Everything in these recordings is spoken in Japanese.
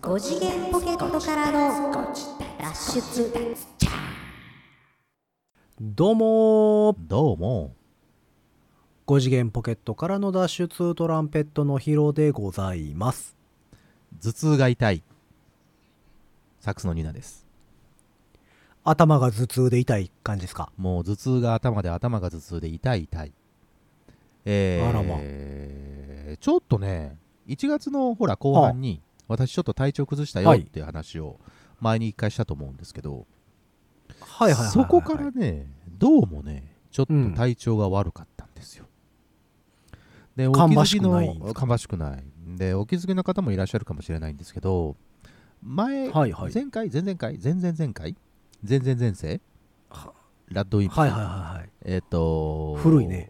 5次元ポケットからの脱出。 どうも5次元ポケットからの脱出トランペットのヒロでございます。 頭痛が痛いサックスのニナです。 頭が頭痛で痛い感じですか？ もう頭痛が頭で頭が頭痛で痛い。あらま。ちょっとね1月のほら後半に私ちょっと体調崩したよっていう話を前に1回したと思うんですけど、そこからねどうもねちょっと体調が悪かったんですよ。で、 芳しくない。 芳しくない。で、お気づきの方もいらっしゃるかもしれないんですけど、前々回、前々前々回、前々世ラッドウィンプス。 古いね。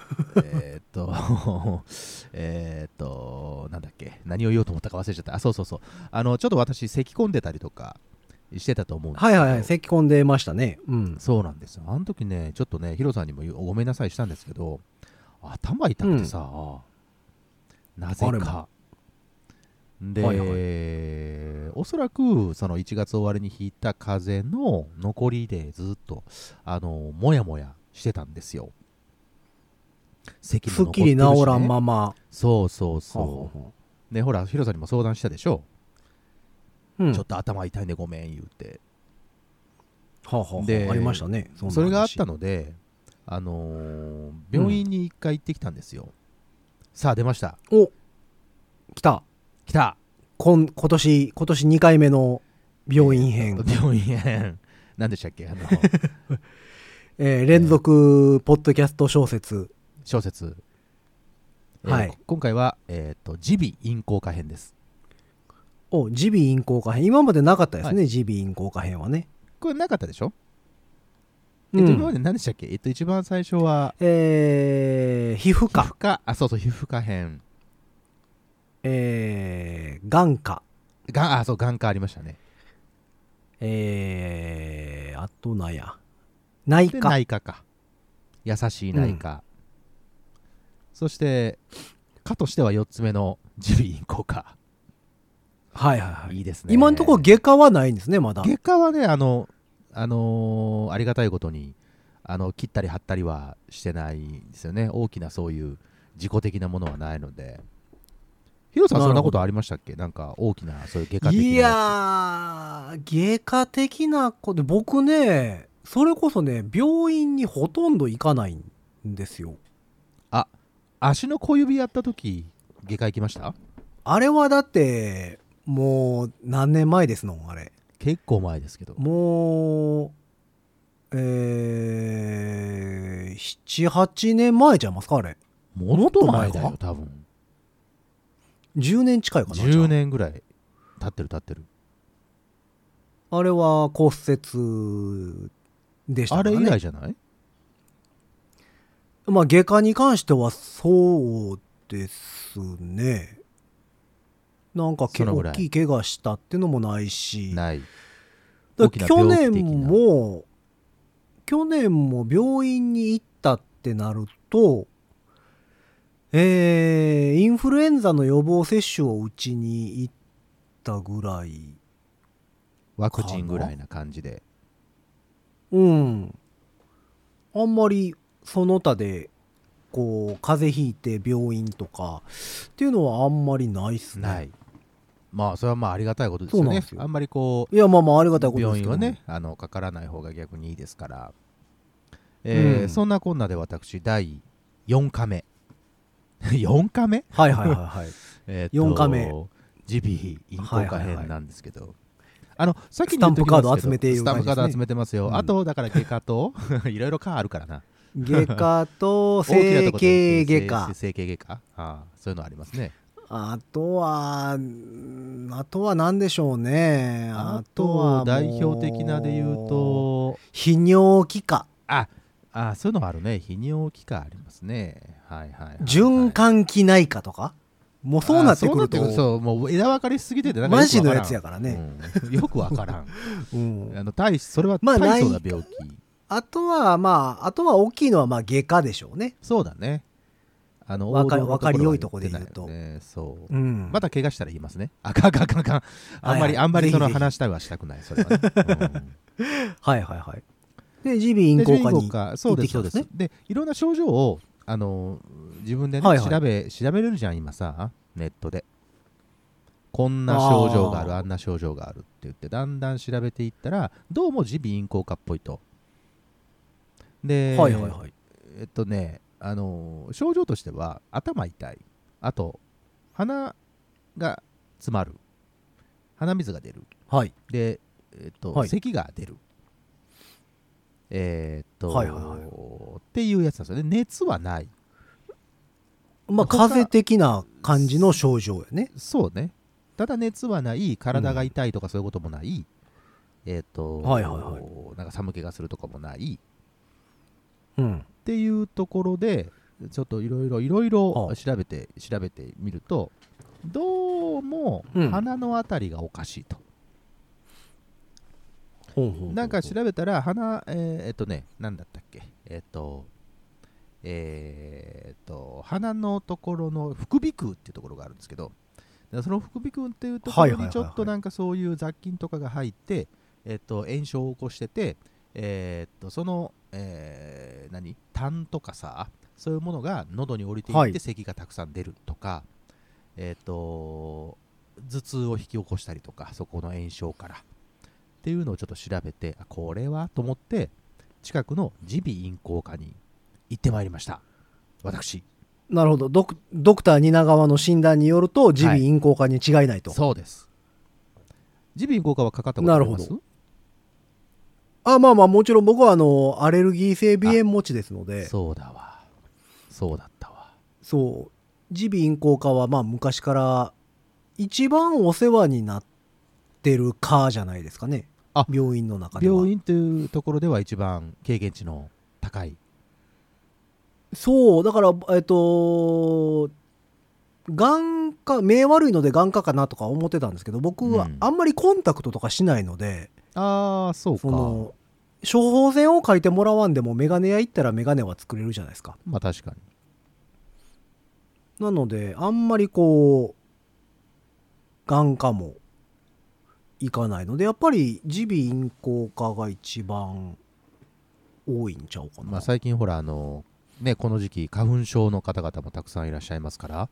なんだっけ、何を言おうと思ったか忘れちゃった。そう。ちょっと私、咳込んでたりとかしてたと思うんですけど。 咳込んでましたね。 そうなんですよ。あの時ね、ちょっとね、ヒロさんにもごめんなさいしたんですけど、頭痛くてさ、なぜか。で、おそらくその1月終わりに引いた風邪の残りでずっともやもやしてたんですよ。咳も残ってるし、ね、 すっきり治らんまま。 で、ほらヒロさんにも相談したでしょ。ちょっと頭痛いんでごめん言うて。 でありましたね。 それがあったので、病院に1回行ってきたんですよ。さあ出ました。 お、来た。今年2回目の病院編。 何でしたっけ連続ポッドキャスト小説。 今回は耳鼻咽喉科編です。 耳鼻咽喉科編。今までなかったですね、耳鼻咽喉科編はね。 これなかったでしょ。今まで何でしたっけ。一番最初は皮膚科。 そう皮膚科編。 眼科。 眼科ありましたね。 あとなんや。内科か。優しい内科。そして科としては4つ目の耳鼻咽喉科。いいですね。 今のところ外科はないんですね、まだ。 外科はね、ありがたいことに切ったり貼ったりはしてないんですよね。大きなそういう自己的なものはないので。ヒロさんそんなことありましたっけ？なんか大きなそういう外科的なやつ。 いやー、外科的なこと、僕ね、それこそね、病院にほとんど行かないんですよ。 足の小指やった時外科行きました？ あれはだってもう何年前ですの？あれ結構前ですけど、 もう7、8年前ちゃいますか？あれもっと前だよ多分。 10年近いかな。 10年ぐらい経ってる。 あれは骨折でしたからね。 あれ以来じゃない？ まあ外科に関してはそうですね。なんか大きい怪我したってのもないし。去年も病院に行ったってなると、インフルエンザの予防接種をうちに行ったぐらい。 ワクチンぐらいな感じで。 あんまりその他でこう風邪ひいて病院とかっていうのはあんまりないっすね。 ない。まあそれはまあありがたいことですよね。あんまりこう、 いやまあありがたいことですけど、 病院はねかからない方が逆にいいですから。そんなこんなで私第4カメ4カメ 4カメ耳鼻咽喉科編なんですけど、さっきスタンプカード集めている感じですね。 スタンプカード集めてますよ。あとだから外科といろいろ科あるからな。 外科と整形外科。 そういうのありますね。 あとは何でしょうね。 あとは代表的なで言うと泌尿器科。 そういうのあるね。泌尿器科ありますね。 循環器内科とか。もうそうなってくると、 もう枝分かりしすぎててなんかマジのやつやからね。 よくわからん。それは大層な病気。 あとは大きいのは外科でしょうね。 そうだね。 わかりよいとこで言うと、 ね、そう、 うん、 また怪我したら言いますね。あかん。あんまりその話したりはしたくない、それはね。 はいはいはい。で、耳鼻咽喉科にそうですそうです。で、いろんな症状を自分でね、調べれるじゃん、今さ、ネットで。こんな症状がある、あんな症状があるって言って、だんだん調べていったら、どうも耳鼻咽喉科っぽいと。で、 はいはいはい。 症状としては、頭痛い。あと、鼻が詰まる。鼻水が出る。 はい。 で、 はい、 咳が出る。 はいはいはい、 っていうやつなんですよね。熱はない。 まあ、風邪的な感じの症状やね。 そうね。ただ熱はない、体が痛いとかそういうこともない、 はいはいはい、 なんか寒気がするとかもない、 うん、 っていうところで、ちょっといろいろ調べてみると、どうも鼻のあたりがおかしいと。なんか調べたらなんだったっけ、鼻のところの副鼻腔っていうところがあるんですけど、その副鼻腔っていうところにちょっとなんかそういう雑菌とかが入って、炎症を起こしてて、その、痰とかさ、そういうものが喉に降りていって咳がたくさん出るとか、頭痛を引き起こしたりとか、そこの炎症からっていうのをちょっと調べて、これはと思って近くの耳鼻咽喉科に行ってまいりました、私。 なるほど。ドクター蜷川の診断によると耳鼻咽喉科に違いないと、 そうです。耳鼻咽喉科はかかったことあります？なるほど。まあまあ、もちろん僕はアレルギー性鼻炎持ちですので。 そうだわ、そうだったわ。 そう、耳鼻咽喉科はまあ昔から一番お世話になってる科じゃないですかね。病院の中では。 病院というところでは一番経験値の高い。 そうだから眼科、目悪いので眼科かなとか思ってたんですけど、僕はあんまりコンタクトとかしないので、 そうか。 処方箋を書いてもらわんでもメガネ屋行ったらメガネは作れるじゃないですか。 まあ確かに。 なのであんまりこう眼科も行かないので、やっぱり耳鼻咽喉科が一番多いんちゃうかな。 まあ最近ほらね、この時期花粉症の方々もたくさんいらっしゃいますから。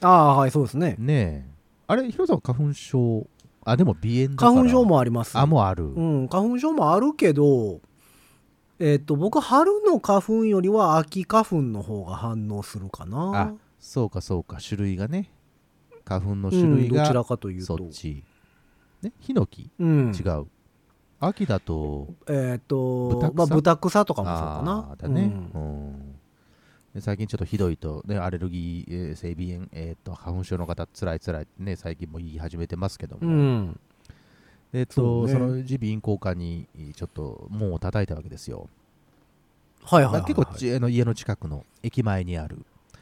はい、そうですね。 ねえ、あれ、ヒロさんは花粉症、でも鼻炎だから。 花粉症もあります。 もうある。 花粉症もあるけど、僕春の花粉よりは秋花粉の方が反応するかな。 そうかそうか、種類がね、花粉の種類が、 どちらかというとそっちね。ヒノキ、違う。秋だと豚草とかもそうかな。 だね。最近ちょっとひどいと、ね、アレルギー性鼻炎、花粉症の方つらいね、最近も言い始めてますけども、その耳鼻咽喉科にちょっと門を叩いたわけですよ。結構家の近くの駅前にある、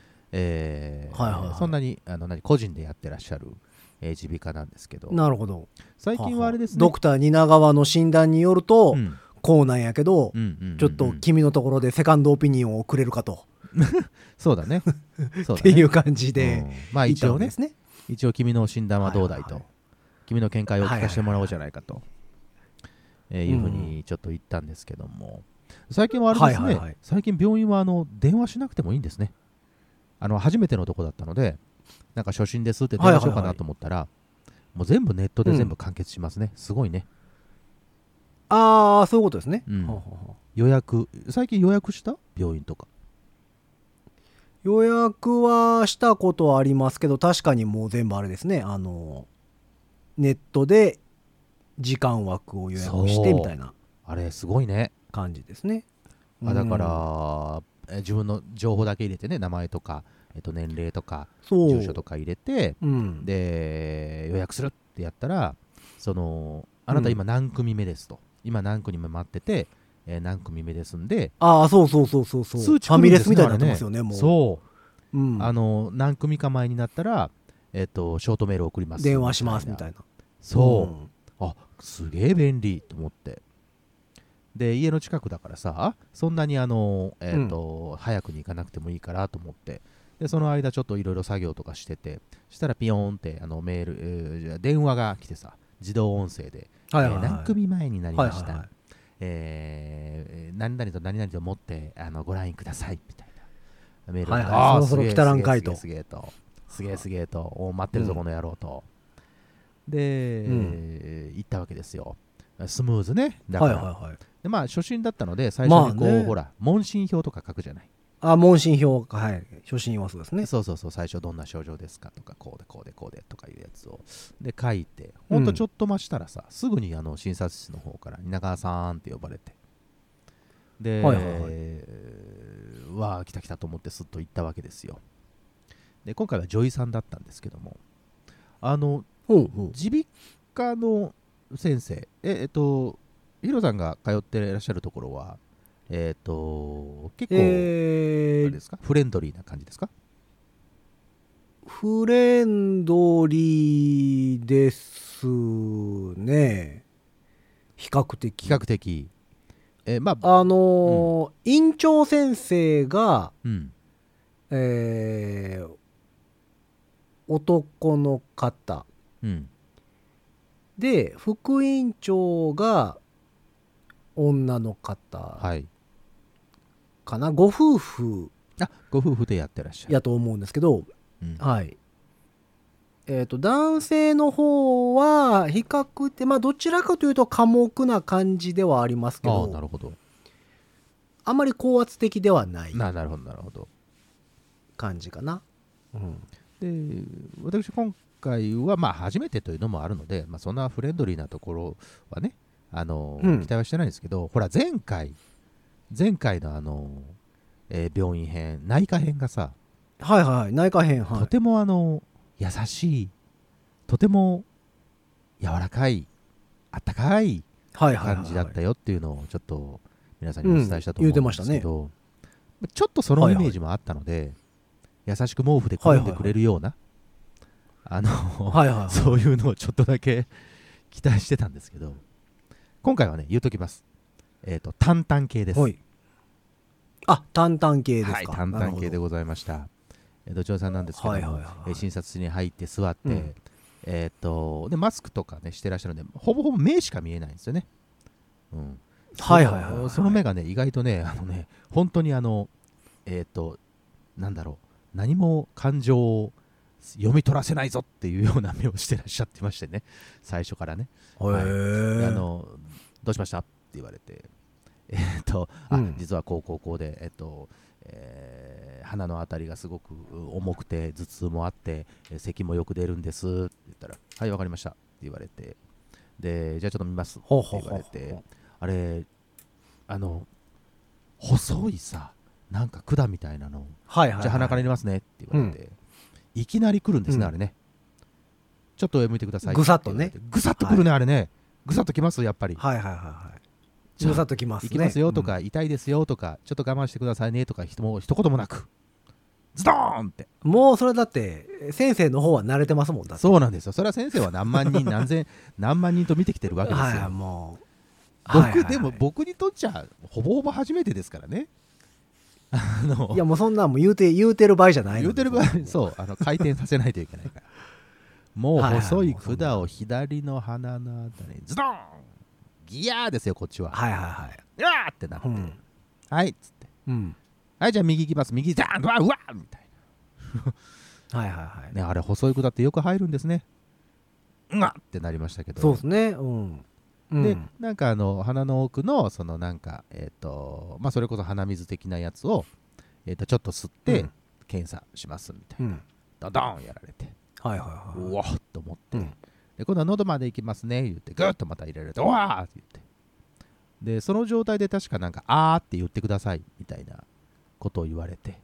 そんなに個人でやってらっしゃる耳鼻科なんですけど。 なるほど。 最近はあれですね、 ドクター蜷川の診断によると、こうなんやけど、ちょっと君のところでセカンドオピニオンをくれるかとそうだねっていう感じで、 まあ一応ね、一応君の診断はどうだいと、君の見解を聞かせてもらおうじゃないかというふうにちょっと言ったんですけども、最近はあれですね、最近病院は電話しなくてもいいんですね。初めてのとこだったので、なんか初診ですって電話しようかなと思ったら、もう全部ネットで全部完結しますね。すごいね。 そういうことですね。 予約、最近予約した病院とか。 予約はしたことはありますけど、確かにもう全部あれですね、ネットで時間枠を予約してみたいな、 あれすごいね感じですね。 だから自分の情報だけ入れてね、名前とか、年齢とか住所とか入れて、で予約するってやったら、あなた今何組目ですと、今何組目待ってて、何組目ですんで、 そう数値ファミレスみたいになってますよね。もうそう、何組か前になったら、ショートメール送ります、 電話しますみたいな。 そう、すげえ便利と思って。で家の近くだからさ、そんなに早くに行かなくてもいいからと思って、 でその間ちょっといろいろ作業とかしてて、したらピヨーンってメール、電話が来てさ、自動音声で、何組前になりました、何々と何々と思ってご覧くださいみたいなメールが、 そろそろ来たらんかいと、 すげえと待ってるぞこの野郎と、で、行ったわけですよ。スムーズね。だから、でまあ初心だったので最初にこう、ほら問診票とか書くじゃない。 問診票、はい、初診はそうですね。 そう最初どんな症状ですかとか、こうでとかいうやつをで書いて、ほんとちょっと待ちたらさ、すぐに診察室の方から稲川さんって呼ばれて、で、来たと思ってすっと行ったわけですよ。で今回は女医さんだったんですけども、耳鼻科の先生、ヒロさんが通っていらっしゃるところは結構、あれですか、フレンドリーな感じですか？ フレンドリーですね。比較的。院長先生が、男の方、で副院長が女の方かな、ご夫婦でやってらっしゃるやと思うんですけど、はい。男性の方は比較的、どちらかというと寡黙な感じではありますけど、 なるほど、 あまり高圧的ではないなるほど感じかな。 で私今回は初めてというのもあるので、そんなフレンドリーなところはね、期待はしてないんですけど、ほら前回の病院編、内科編がさ、 内科編、 とても優しい、とても柔らかい、あったかい感じだったよっていうのをちょっと皆さんにお伝えしたと思うんですけど、ちょっとそのイメージもあったので、優しく毛布でくるんでくれるような、そういうのをちょっとだけ期待してたんですけど、今回はね、言うときます。タンタン系です。 タンタン系ですか。 タンタン系でございました。どちらさんなんですけども、診察室に入って座って、でマスクとかねしてらっしゃるので、ほぼ目しか見えないんですよね。その目がね、意外とね、本当になんだろう、何も感情を読み取らせないぞっていうような目をしてらっしゃってましてね、最初からね。どうしましたって言われて、実はこうで、鼻のあたりがすごく重くて頭痛もあって咳もよく出るんですって言ったら、はい、わかりましたって言われて、でじゃあちょっと見ますって言われて、あれ細いさ、なんか管みたいなの、じゃあ鼻から入れますねって言われて、いきなり来るんですね、あれね。ちょっと上向いてください。 ぐさっとね。 ぐさっと来るね、あれね。ぐさっと来ます、やっぱり。 ぐさっと来ますね。 行きますよとか、痛いですよとか、ちょっと我慢してくださいねとか、一言もなく、ズドーンって。もうそれだって、先生の方は慣れてますもんだって。 そうなんですよ。それは先生は何万人、何万人と見てきてるわけですよ。でも僕にとっちゃ、ほぼほぼ初めてですからね。 いやもうそんなんも言うてる場合じゃないの。 言うてる場合、そう回転させないといけないから。もう細い管を左の鼻のあたりにズドーン、ギヤーですよこっちは。うわーってなって、はいっつって、はいじゃあ右行きます、右ザーン、うわーみたいな。ね、あれ細い管ってよく入るんですね。うわってなりましたけど。 そうですね。 でなんか鼻の奥のそのなんかそれこそ鼻水的なやつをちょっと吸って検査しますみたいな、ドドーンやられて、うわっと思って、で今度は喉まで行きますね言ってグッとまた入れられて、うわーって言って、でその状態で確かなんかあーって言ってくださいみたいなことを言われて、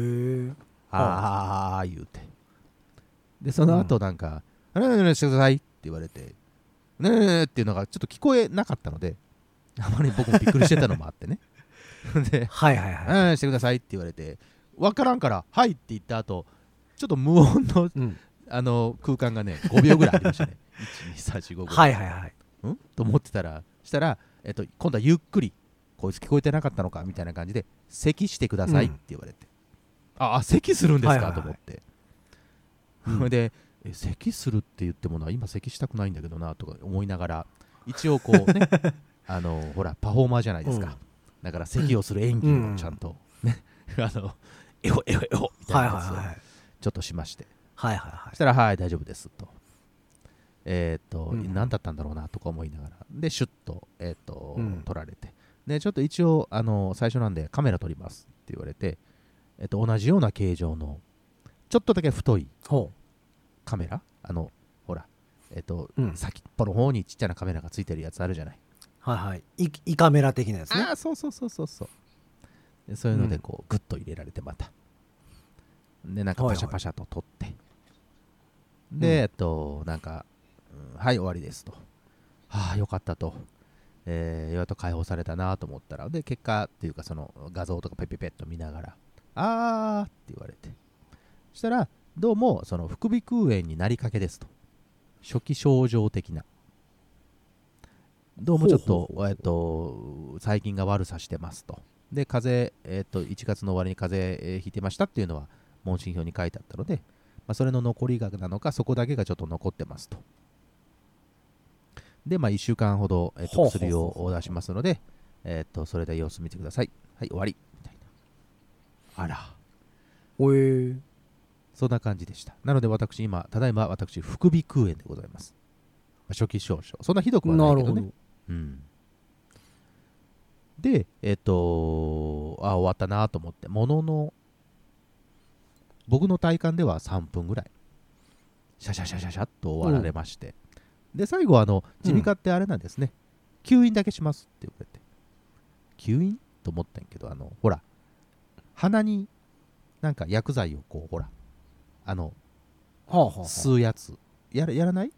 あー言うて、でその後なんかあれしてくださいって言われて、ねえっていうのがちょっと聞こえなかったので、あまり僕もびっくりしてたのもあってね。で、してくださいって言われて、分からんからはいって言った後、ちょっと無音の、空間がね5秒ぐらいありましたね。1、2、3、4、5ぐらい。と思ってたら、したら、今度はゆっくり、こいつ聞こえてなかったのかみたいな感じで、咳してくださいって言われて、 咳するんですか、 はいはいはいと思って、 うんで咳するって言ってもな、今咳したくないんだけどなとか思いながら、一応こうねほらパフォーマーじゃないですか、 うんだから咳をする演技をちゃんと、ねエホエホエホみたはいいなやつをはいはいちょっとしまして、 はいはいはいそしたらはい大丈夫ですと、 ん何だったんだろうなとか思いながら、でシュッと、 うん撮られて、でちょっと一応最初なんでカメラ撮りますって言われて、同じような形状のちょっとだけ太いほカメラ、ほらうん先っぽの方にちっちゃなカメラがついてるやつあるじゃない、 うはいはいイカメラ的なやつね。 そうでそういうのでこうグッと入れられて、またでなんかパシャパシャと撮って、でなんか、はい終わりですと、はあよかったと、ようやっと解放されたなと思ったら、で結果っていうかその画像とかペペペッと見ながら、あーって言われて、そしたらどうもその副鼻腔炎になりかけですと、初期症状的な、どうもちょっと細菌が悪さしてますと、で風邪、1月の終わりに風邪、ひいてましたっていうのは問診票に書いてあったので、それの残りがなのかそこだけがちょっと残ってますと、で1週間ほど、薬を出しますので、それで様子見てください、はい終わりみたいな、あらおえそんな感じでした。なので私ただいま私副鼻腔炎でございます。初期症状、そんなひどくはないけどね。 なるうん、で終わったなと思って、ものの僕の体感では3分ぐらいシャシャシャシャシャっと終わられまして、で最後耳鼻科ってあれなんですね、吸引だけしますって言われて、吸引と思ったんやけど、ほら鼻になんか薬剤をこうほらはあはあはあ吸うやつやらない？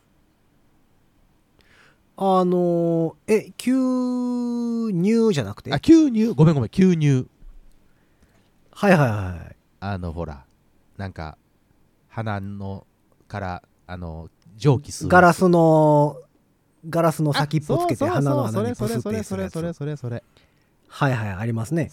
吸入じゃなくて、 吸入、ごめん吸入、 はいはいはいほらなんか鼻のから蒸気吸うガラスの先っぽつけて鼻の穴にプスってそれするやつ。 はいはいありますね。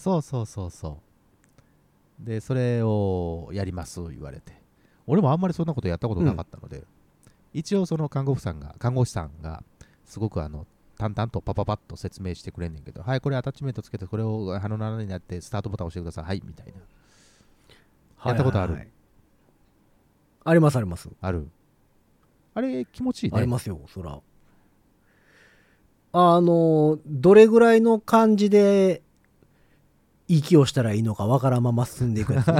そうでそれをやります言われて、俺もあんまりそんなことやったことなかったので、一応その看護師さんがすごく淡々とパパパッと説明してくれんねんけど、はいこれアタッチメントつけてこれを鼻の穴になってスタートボタン押してください、はいみたいな、やったことある？ はいはいはいありますあります。 ある？あれ気持ちいいね。 ありますよそら。どれぐらいの感じで息をしたらいいのかわからんまま進んでいくやつね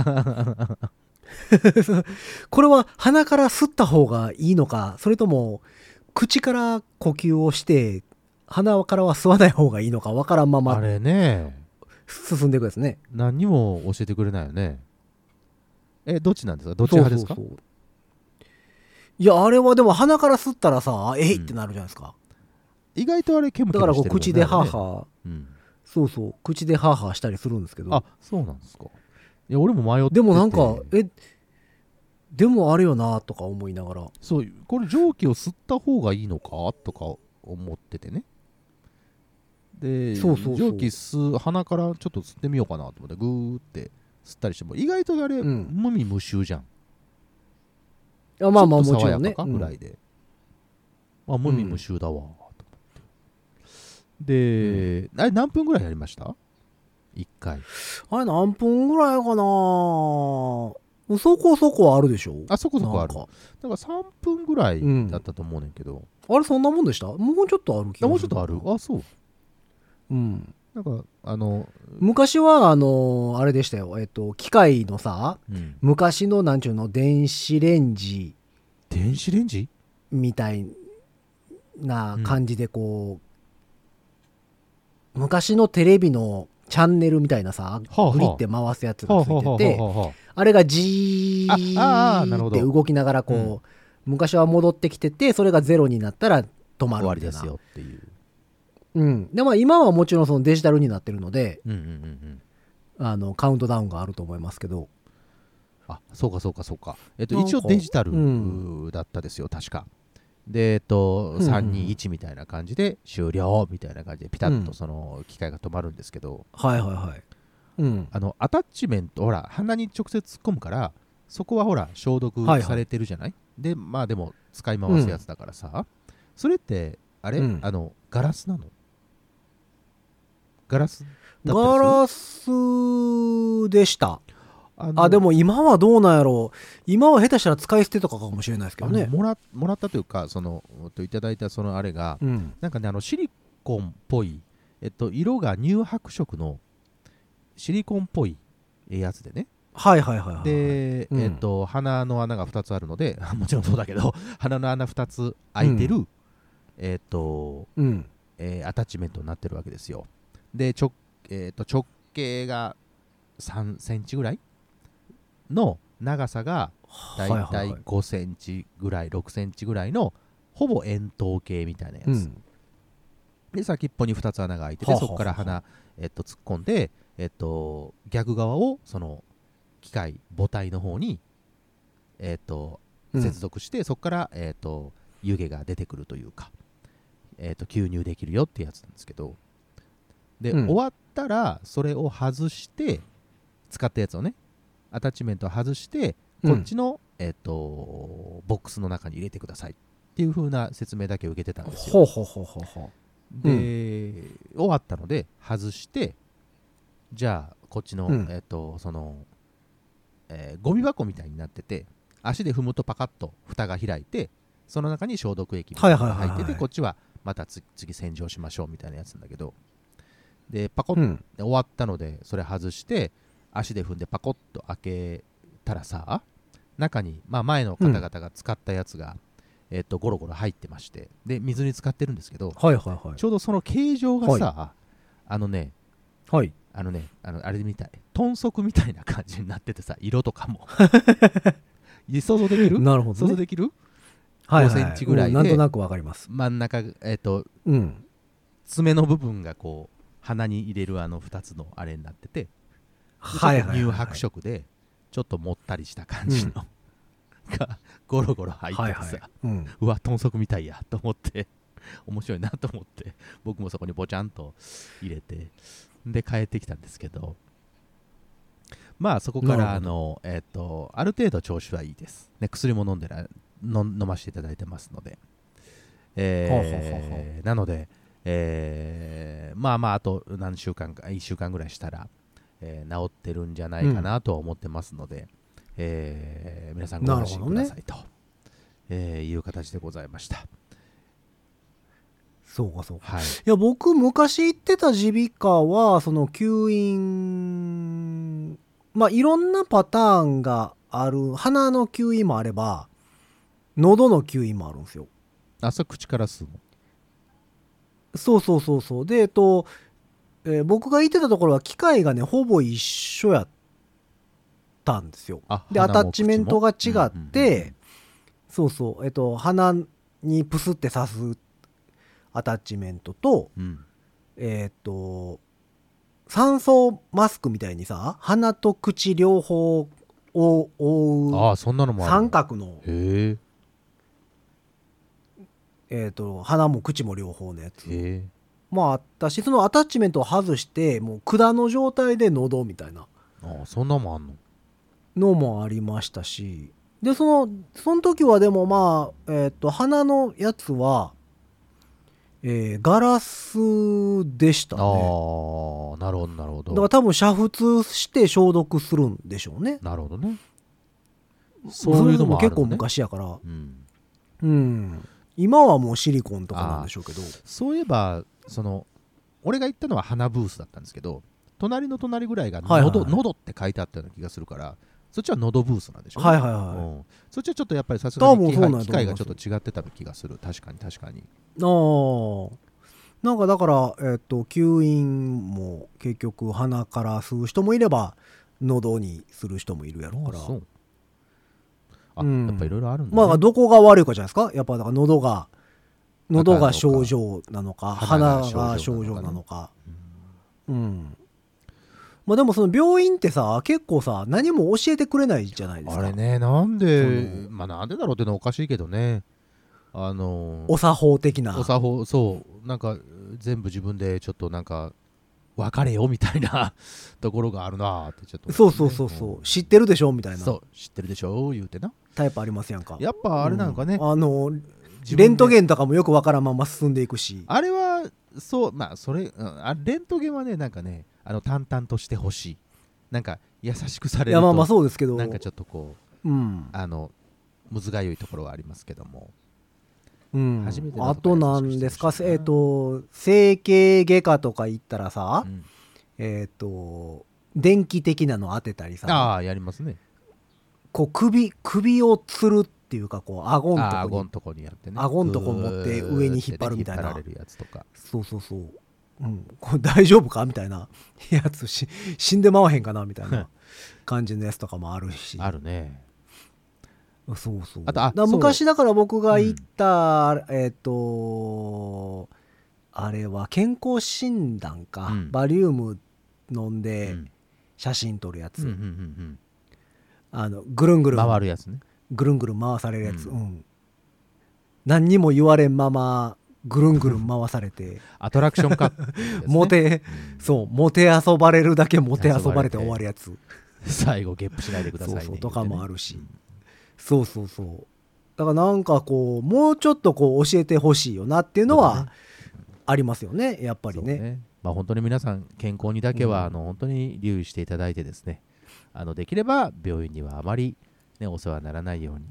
これは鼻から吸った方がいいのか、それとも口から呼吸をして鼻からは吸わない方がいいのかわからんまあまれね、 進んでいくやつね。 何にも教えてくれないよね。どっちなんですか？どっち派ですか？ そういやあれはでも鼻から吸ったらさえいってなるじゃないですか、 意外とあれケムケだからムしてるよね。 こう口でハーあれねハー、 うんそう口でハーハーしたりするんですけど、 あ、そうなんですか。いや俺も迷ってて、 でもなんかでもあれよなとか思いながら、 そうこれ蒸気を吸った方がいいのかとか思っててね。でそう蒸気鼻からちょっと吸ってみようかなと思ってグーって吸ったりしても意外とあれ、無味無臭じゃん。 まあまあもちょっと爽やちろんねかかぐらいで、無味無臭だわと思って、で、あれ何分ぐらいやりました？ 1 回。 あれ何分ぐらいかな、そこそこあるでしょ。 そこそこある。 なんかだから3分ぐらいだったと思うねんけど、 あれそんなもんでした？もうちょっとある気がする。 もうちょっとある。そう。なんか昔はあれでしたよ、機械のさ、昔のなんちゅうの電子レンジみたいな感じでこう、昔のテレビのチャンネルみたいなさ、グリって回すやつがついてて、あれがジーって動きながらこう、昔は戻ってきてて、それがゼロになったら止まるみたいな。 終わりですよっていう。 で今はもちろんそのデジタルになってるので、 うんうんうんカウントダウンがあると思いますけど、 そうか。一応デジタルだったですよ、確か。で321みたいな感じで終了みたいな感じでピタッとその機械が止まるんですけど、 はいはいはい。 アタッチメントほら鼻に直接突っ込むからそこはほら消毒されてるじゃない、でまあでも使い回すやつだからさ、それってあれ、ガラスなの？ガラスだったりする？ ガラスでした。でも今はどうなんやろう。今は下手したら使い捨てとかかもしれないですけどね。 もらったというかいただいたそのあれが、なんかねシリコンっぽい、色が乳白色のシリコンっぽいやつでね。 はいはいはい、はい。 で、鼻の穴が2つあるのでもちろんそうだけど鼻の穴2つ開いてる、アタッチメントになってるわけですよ。で直径が3センチぐらいの長さがだいたい5センチぐらい、6センチぐらいのほぼ円筒形みたいなやつ、で先っぽに2つ穴が開いてて、そこから鼻、突っ込んで、逆側をその機械母体の方に、接続して、そこから、湯気が出てくるというか、吸入できるよってやつなんですけど、で、終わったらそれを外して使ったやつをねアタッチメントを外してこっちの、ボックスの中に入れてくださいっていう風な説明だけ受けてたんですよ。で、終わったので外してじゃあこっちの、その、ゴミ箱みたいになってて足で踏むとパカッと蓋が開いてその中に消毒液が入っててこっちはまた次洗浄しましょうみたいなやつなんだけど、でパコッて終わったのでそれ外して足で踏んでパコッと開けたらさ、中に、まあ、前の方々が使ったやつが、ゴロゴロ入ってまして、で水に浸かってるんですけど、ちょうどその形状がさ、あれみたい豚足みたいな感じになっててさ、色とかも想像できる？ なるほど、ね、 想像できる？5センチぐらいで、 なんとなくわかります。 真ん中爪の部分がこう鼻に入れる2つのあれになってて、乳白色でちょっともったりした感じの、がゴロゴロ入っててさ、うわ豚足みたいやと思って面白いなと思って僕もそこにボチャンと入れてで帰ってきたんですけど、まあそこからある程度調子はいいです、ね、薬も飲ませていただいてますので、なのでまああと何週間か1週間ぐらいしたら、治ってるんじゃないかなとは思ってますので、皆さんご安心くださいと、いう形でございました。 そうかそうか、いや僕昔行ってた耳鼻科はその吸引、まあいろんなパターンがある。鼻の吸引もあれば喉の吸引もあるんですよ。 あ、それ口から吸うの？ そうで僕が行ってたところは機械がねほぼ一緒やったんですよ。でアタッチメントが違って、鼻にプスって刺すアタッチメントと、酸素マスクみたいにさ鼻と口両方を覆う三角の鼻も口も両方のやつもあったし、そのアタッチメントを外してもう管の状態で喉みたいなそんなもんあんのもありましたし、でその時はでもまあ鼻のやつはガラスでしたね。 なるほどなるほど。 だから多分煮沸して消毒するんでしょうね。 なるほどね。そういうのもあるのね。 結構昔やから、今はもうシリコンとかなんでしょうけど。 そういえば俺が行ったのは鼻ブースだったんですけど、隣の隣ぐらいが喉って書いてあったような気がするから、そっちは喉ブースなんでしょうね。そっちはちょっとやっぱりさすがに機械がちょっと違ってた気がする。確かになんかだから吸引も結局鼻から吸う人もいれば喉にする人もいるやろから、 やっぱいろいろあるんだね。 まあどこが悪いかじゃないですか。やっぱだから喉が症状なのか鼻が症状なのか。まあでもその病院ってさ結構さ何も教えてくれないじゃないですか。 あれね、なんでなんでだろうってのはおかしいけどね。 お作法的な。 そうなんか全部自分でちょっとなんか別れよみたいなところがあるなってちょっと、ね、 そう、知ってるでしょみたいな。 そう知ってるでしょ言うてなタイプありますやんか。 やっぱあれなのかね、 レントゲンとかもよくわからんまま進んでいくし、 あれはそうまあそれ、レントゲンはねなんかね淡々としてほしい、なんか優しくされると、 いやまあそうですけど、 なんかちょっとこう、むずがゆいところはありますけども、初めてあとなんですか、整形外科とか行ったらさ、電気的なの当てたりさ、 やりますね。 こう首をつるっていうか、こう顎んとこにやってね、 顎んとこ持って上に引っ張るみたいな、 引っ張られるやつとか、 そう、これ大丈夫かみたいなやつ、死んでまわへんかなみたいな感じのやつとかもあるしあるね。 そうあと昔だから僕が行った、あれは健康診断か、バリウム飲んで写真撮るやつ、ぐるんぐるん回るやつね、 ぐるんぐるん回されるやつ、何にも言われんままぐるんぐるん回されてアトラクションか、 もて遊ばれるだけもて遊ばれて終わるやつ、 最後ゲップしないでくださいねとかもあるし、そうだからなんかこうもうちょっとこう教えてほしいよなっていうのはありますよね、やっぱりね。 まあ本当に皆さん健康にだけは本当に留意していただいてですね、できれば病院にはあまり、ね、お世話にならないように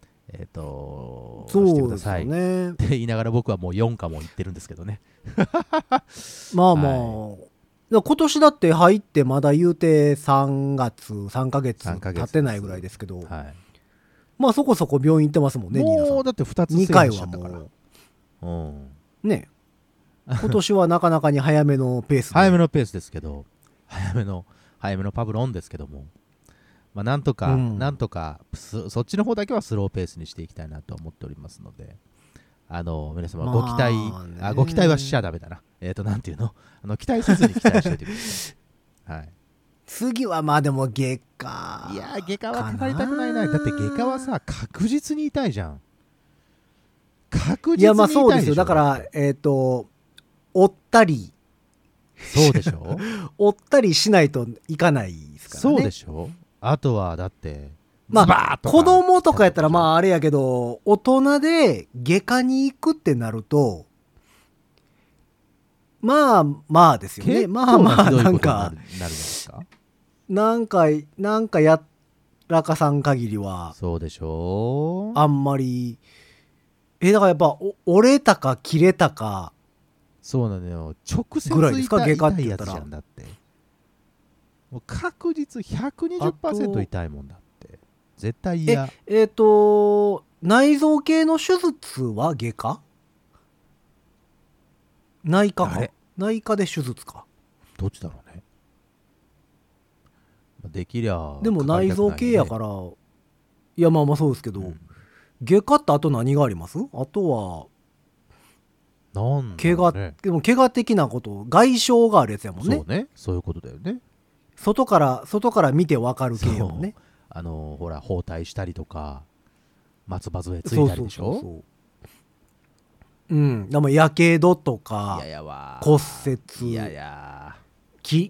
してくださいって言いながら僕はもう4回も言ってるんですけどねまあ今年だって入ってまだ言うて3ヶ月経ってないぐらいですけど、まあそこそこ病院行ってますもんね。 もうだって2つ 2回はもうね今年はなかなかに早めのペース早めのペースですけど、早めのパブロンですけども、まあ、なんとかそっちの方だけはスローペースにしていきたいなと思っておりますので、皆様ご期待、ご期待はしちゃダメだな。なんていうの、期待せずに期待しておいてください。はい。 次はまあでも外科。 いや外科はかかりたくないな。だって外科はさ確実に痛いじゃん。確実に痛いでしょ。 いやまあそうですよ。だから折ったり。 そうでしょ折ったりしないといかないですからね。 そうでしょ。あとはだってまあ子供とかやったらまああれやけど、大人で外科に行くってなるとまあですよね。まあなんかなんかやらかさん限りはそうでしょ。 あんまりだからやっぱ折れたか切れたかそうなのよ。直接ぐらいですか、外科って痛い言ったら。 やつじゃんだって。もう確実 120% 痛いもんだって。絶対嫌。 内臓系の手術は外科？内科か。内科で手術か。 どっちだろうね。できりゃでも内臓系やから、いやまあそうですけど、外科ってあと何があります？あとは怪我、でも怪我的なこと、外傷があるやつやもんね。 そうね、そういうことだよね。 外から見て分かる系やもんね。 ほら包帯したりとか松葉杖ついたりでしょ。 でもやけどとか骨折、切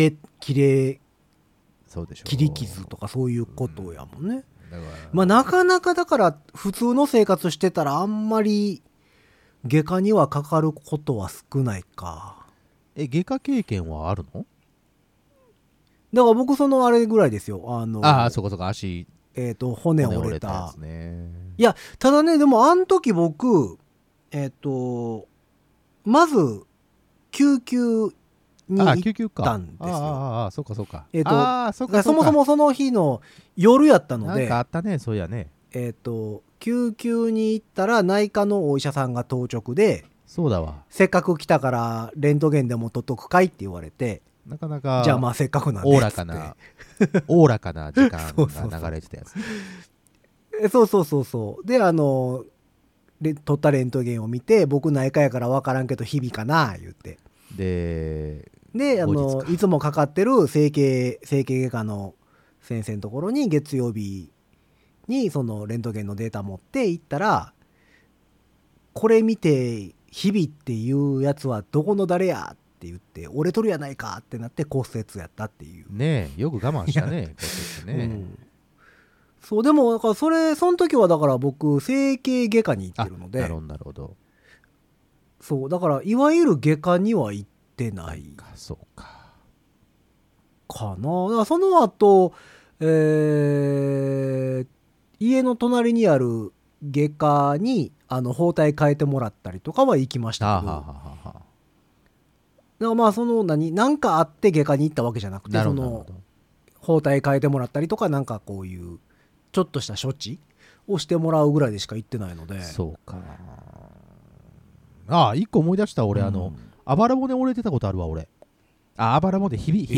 り傷とかそういうことやもんね。まあなかなかだから普通の生活してたらあんまり外科にはかかることは少ないか。 外科経験はあるの？ だから僕あれぐらいですよ。 そこそこ足骨折れたやつね。 いやただね、でもあの時僕まず救急に行ったんですよ。 そうかそうか。 そもそもその日の夜やったので、 なんかあったね、そうやね。 救急に行ったら内科のお医者さんが到着で、 そうだわ。 せっかく来たからレントゲンでも取っとくかいって言われて、 なかなかじゃあまあせっかくなんでおおらかな時間が流れてたやつ。 そうで取ったレントゲンを見て、僕内科やから分からんけど日々かな言ってでいつもかかってる整形外科の先生のところに月曜日にそのレントゲンのデータ持って行ったら、これ見て日々っていうやつはどこの誰やってって言って折れとるやないかってなって骨折やったっていうねえ、よく我慢したね骨折ね、 そうでもだからその時はだから僕整形外科に行ってるので、 なるほどそうだからいわゆる外科には行ってないそうかな。だからその後、家の隣にある外科に包帯変えてもらったりとかは行きましたけど、だからまあその何かあって外科に行ったわけじゃなくて、その包帯変えてもらったりとかなんかこういうちょっとした処置をしてもらうぐらいでしか行ってないので。 そうか。一個思い出した俺、あばら骨折れてたことあるわ俺。あばら骨ひび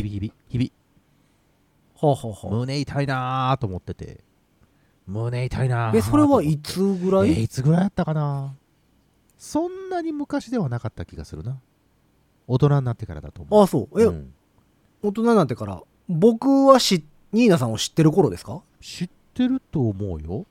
胸痛いなーと思ってて、胸痛いなー。 それはいつぐらい？ いつぐらいやったかな。そんなに昔ではなかった気がするな。大人になってからだと思う。 そう。大人になってから。僕はニーナさんを知ってる頃ですか？ 知ってると思うよ。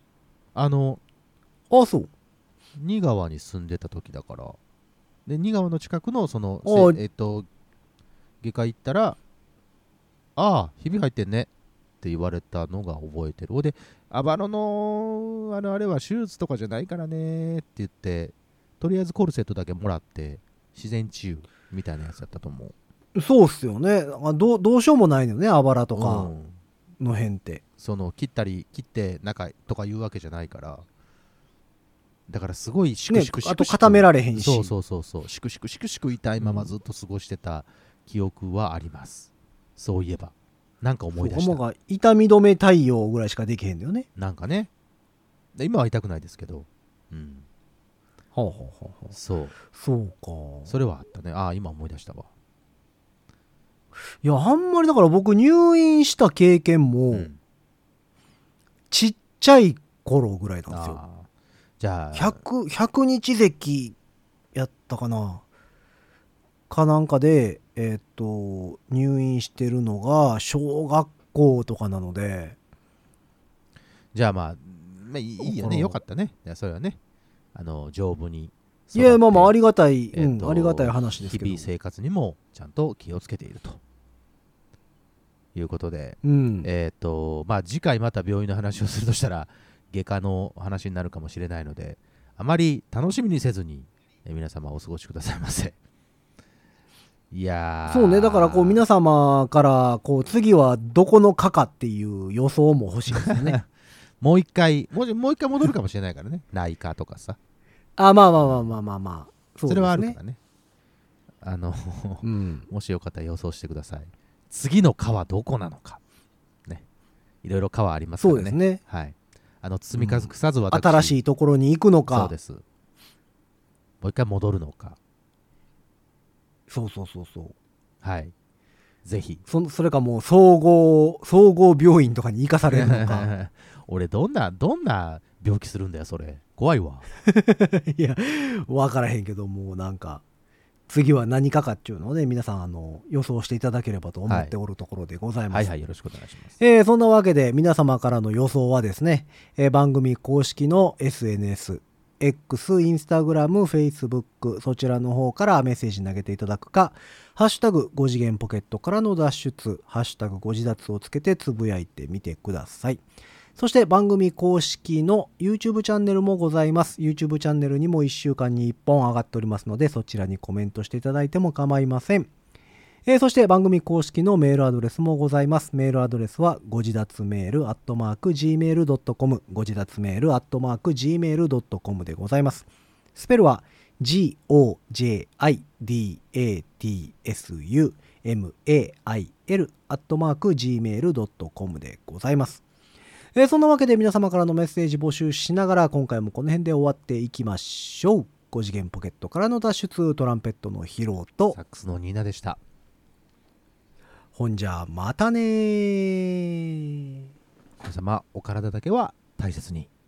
そう。 仁川に住んでた時だから。で仁川の近くのその外科行ったら、ひび入ってんねって言われたのが覚えてる。で、あばらのあれは手術とかじゃないからねって言って、とりあえずコルセットだけもらって自然治癒みたいなやつだったと思う。 そうっすよね。どうしようもないのよね、あばらとかの辺って。 その切って中とかいうわけじゃないから。だからすごいシクシクあと固められへんし。 そうシクシク痛いままずっと過ごしてた記憶はあります。そういえばなんか思い出した。 痛み止め対応ぐらいしかできへんだよね。 なんかね。今は痛くないですけど。そうか。 それはあったね。今思い出したわ。 いやあんまりだから僕入院した経験も、ちっちゃい頃ぐらいなんですよ。 じゃあ 100日咳やったかななんかで入院してるのが小学校とかなので、 じゃあいいよね。よかったね。それはね丈夫に。 いやありがたい、ありがたい話ですけど、 日々生活にもちゃんと気をつけているということで、次回また病院の話をするとしたら外科の話になるかもしれないので、あまり楽しみにせずに皆様お過ごしくださいませ。いやそうね。だからこう皆様からこう次はどこの科かっていう予想も欲しいですよね。 もう一回戻るかもしれないからね。内科とかさ。 まあそれはあるからね。もしよかったら予想してください。次の科はどこなのかね。いろいろ科はありますからね。 そうですね。 はい。包み隠さず私、 新しいところに行くのか。 そうです。もう一回戻るのか。 そう。 はい。ぜひ。 それかもう総合病院とかに行かされるのか。 俺どんな病気するんだよそれ。怖いわ。 いや分からへんけど、もうなんか次は何かっていうのをね、皆さん予想していただければと思っておるところでございます。 はい、よろしくお願いします。 そんなわけで皆様からの予想はですね、番組公式の SNS、X、インスタグラム、フェイスブック、そちらの方からメッセージ投げていただくか、ハッシュタグ5次元ポケットからの脱出、ハッシュタグ5次脱をつけてつぶやいてみてください。そして番組公式の YouTube チャンネルもございます。YouTube チャンネルにも1週間に1本上がっておりますので、そちらにコメントしていただいても構いません。そして番組公式のメールアドレスもございます。メールアドレスはご自立メール@gmail.com、ご自立メール@gmail.com でございます。スペルは gojidatsumail@gmail.com でございます。そんなわけで皆様からのメッセージ募集しながら、今回もこの辺で終わっていきましょう。5次元ポケットからの脱出、トランペットのヒロとサックスのニーナでした。 ほんじゃまたね。 皆様お体だけは大切に。